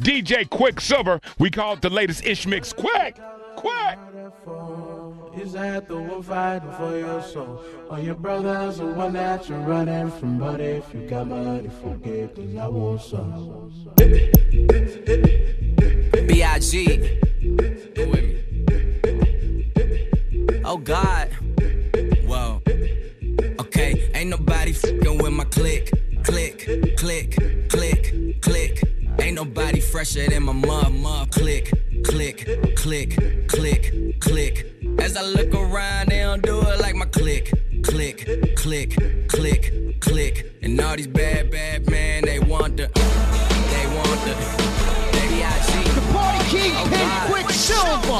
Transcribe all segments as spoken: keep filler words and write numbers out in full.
D J Quicksilver. We call it the latest Ish Mix. Quick! Quick! Is that the one fighting for your soul? Or your brother's the one that you're running from? But if you got money, forget, cause I want some. B I G Go with me. Oh God. Whoa. Okay, ain't nobody fucking with my click. Click, click, click, click. Ain't nobody fresher than my mom, mom. Click, click, click, click, click. As I look around, they don't do it like my click, click, click, click, click. And all these bad, bad men, they want the, they want the, baby I G. The party king, oh, Pink Quicksilver.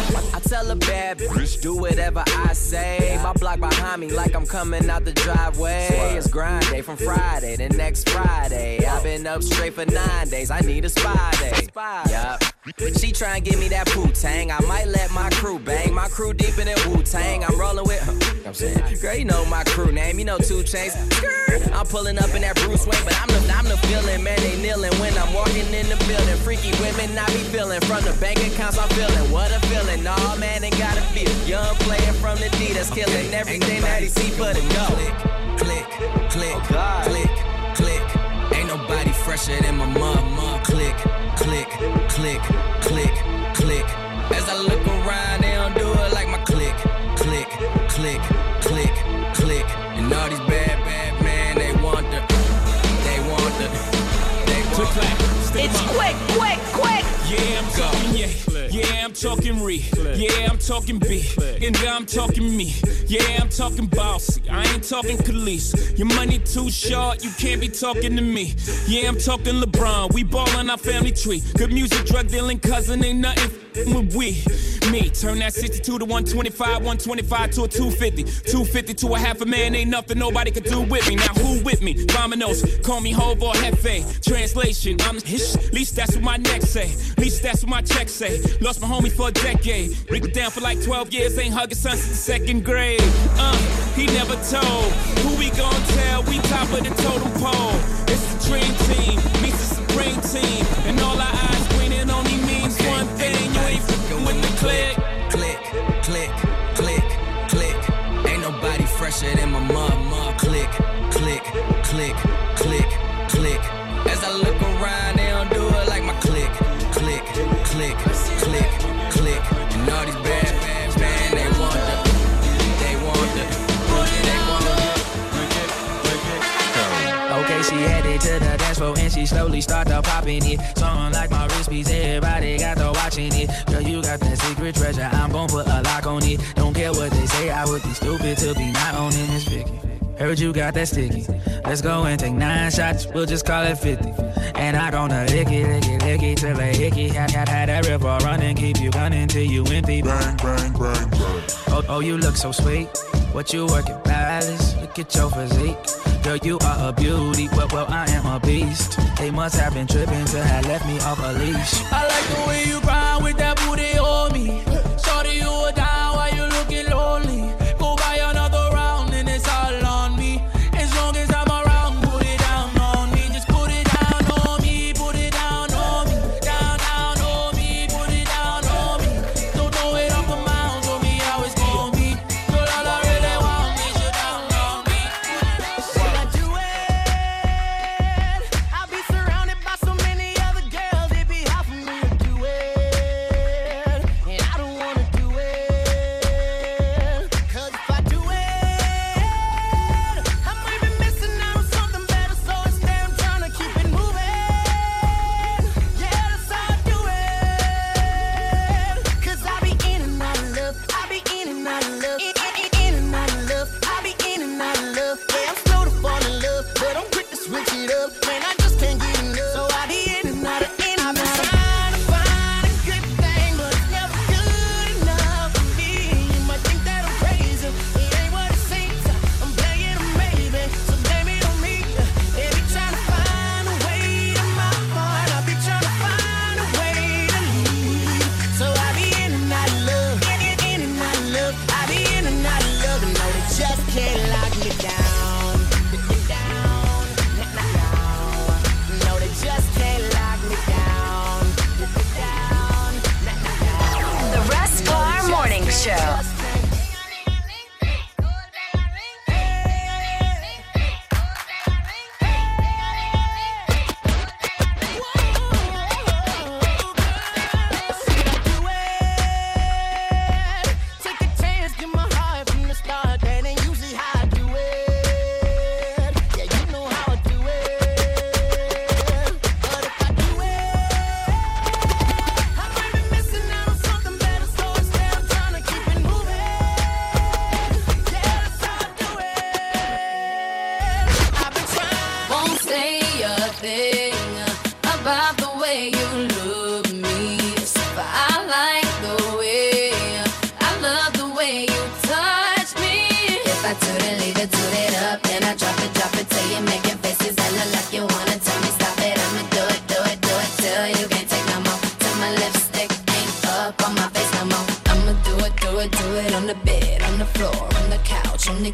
I tell a bad bitch, do whatever I say. My block behind me like I'm coming out the driveway. It's grind day from Friday to next Friday. I've been up straight for nine days, I need a spy day. Yup. She try and give me that Wu-Tang. I might let my crew bang. My crew deeper than Wu-Tang. I'm rolling with her. You know what I'm saying? Girl, you know my crew name. You know two Chainz. I'm pulling up in that Bruce Wayne, but I'm the, I'm the feeling. Man, they kneeling when I'm walking in the building. Freaky women I be feeling. From the bank accounts I'm feeling. What a feeling. Nah, man, ain't gotta feel. Young player from the D that's killing everything that he see for the go. Click, click, click, oh click, click. Ain't nobody fresher than my mom, mom. Click, click, click, click, click. As I look around, they don't do it like my click, click, click, click, click. And all these bad, bad men, they want the, they want the, they want the. It's quick, quick, quick. Yeah, I'm talking, yeah. Yeah, I'm talking re. Yeah, I'm talking B. And I'm talking me. Yeah, I'm talking bossy. I ain't talking Khalees. Your money too short, you can't be talking to me. Yeah, I'm talking LeBron. We ballin' our family tree. Good music, drug dealing, cousin, ain't nothing with we. Me, turn that sixty-two to one twenty-five, one twenty-five to a two fifty. two fifty to a half a man, ain't nothing nobody could do with me. Now who with me? Vominos, call me Hov or Hefe. Translation, I'm hish. Least that's what my neck say. Least that's what my check say. Lost my homie for a decade. Rick it down for like twelve years, ain't hugging son since the second grade. Uh, he never told. Who we gon' tell? We top of the totem pole. It's the dream team, meets the supreme team. And all our eyes greening only means okay, one thing. You ain't f***ing with the click. Click, click, click, click. Ain't nobody fresher than my mom, mom. Click, click, click, click, click. As I look around, they don't do it like my click, click, click, click, click. And all these bad, bad, bad, they want the, they want the, they want the. Okay, she headed to the dance floor and she slowly started popping it. Something like my wrist piece, everybody got to watching it. Girl, you got that secret treasure, I'm gon' put a lock on it. Don't care what they say, I would be stupid to be not owning this Vicky. Heard you got that sticky. Let's go and take nine shots, we'll just call it fifty. And I gonna lick it, lick it, lick it till they hickey. Had, had, had that river running, keep you gunning till you empty. Bang, bang, bang, bang. Oh, oh, you look so sweet. What you working, balance? Look at your physique. Girl, you are a beauty, well, well, I am a beast. They must have been tripping to have left me off a leash. I like the way you grind with that booty on me. Shorty, you were down while you looking lonely. Go buy another round and it's all on me. As long as I'm around, put it down on me. Just put it down on me, put it down on me. Down, down on me, put it down on me. Don't throw it off the mound, show me how it's gonna be. Girl, all I really want is you down on me. Should I do it? I'll be surrounded by so many other girls, it'd be hard for me to do it.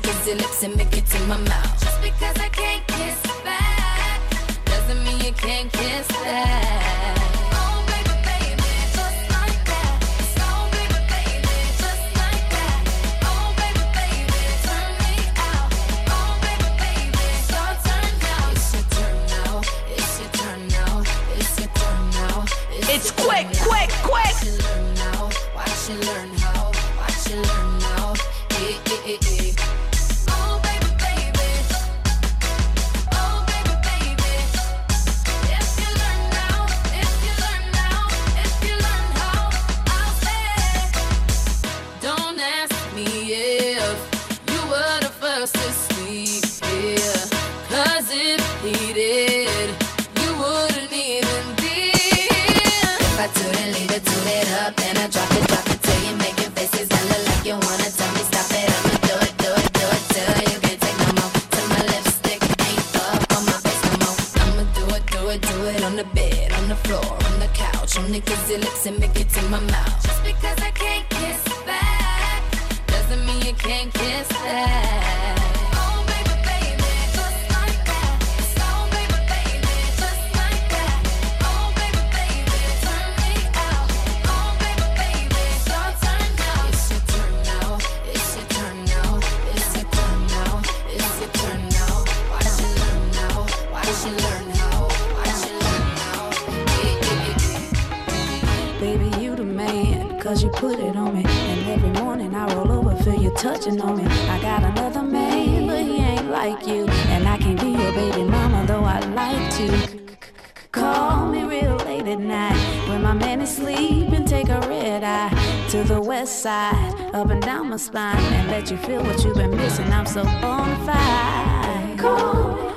cause your lips and make it to my mouth. Just because I can't kiss back doesn't mean you can't kiss that. Oh baby, baby, just like that. So baby, baby, just like that. Oh baby, baby, turn me out. Oh baby, baby, it's your turn now. It's your turn now. It's your turn now. It's your turn now. It's quick, quick, quick. Watch you learn now. Watch you learn how. Watch you learn now. Eh, eh, eh, eh. Oh baby, baby. Oh baby, baby. If you learn now, if you learn now, if you learn how, I'll say. Don't ask me if you were the first to speak here, cause if he did, you wouldn't even be here. If I toot it, leave it, toot it up, then I drop it, drop it till you making faces that look like you wanna tell me stop it. I'ma do it, do it, do it till you can't take no more. Till my lipstick ain't up on my face no more. I'ma do it, do it, do it on the bed, on the floor, on the couch, only cause your lips and make it to my mouth. Just because I can't kiss back doesn't mean you can't kiss that. Oh baby, baby, just like that. So baby, baby, just like that. Oh baby, baby, turn me out. Oh baby, baby, it's your turn now. It's your turn now. It's your turn now. It's your turn now. It's your turn now. Watch you learn now. Watch you learn how. Watch you learn now. Eh, eh, eh, eh. Baby, you the man, cause you put it on me. And every morning I roll over, feel you touching on me. I got another man, but he ain't like you. And I can't be your baby mama, though I like to. Call me real late at night when my man is sleeping, take a red eye to the west side, up and down my spine, and let you feel what you've been missing. I'm so bona fide. Call me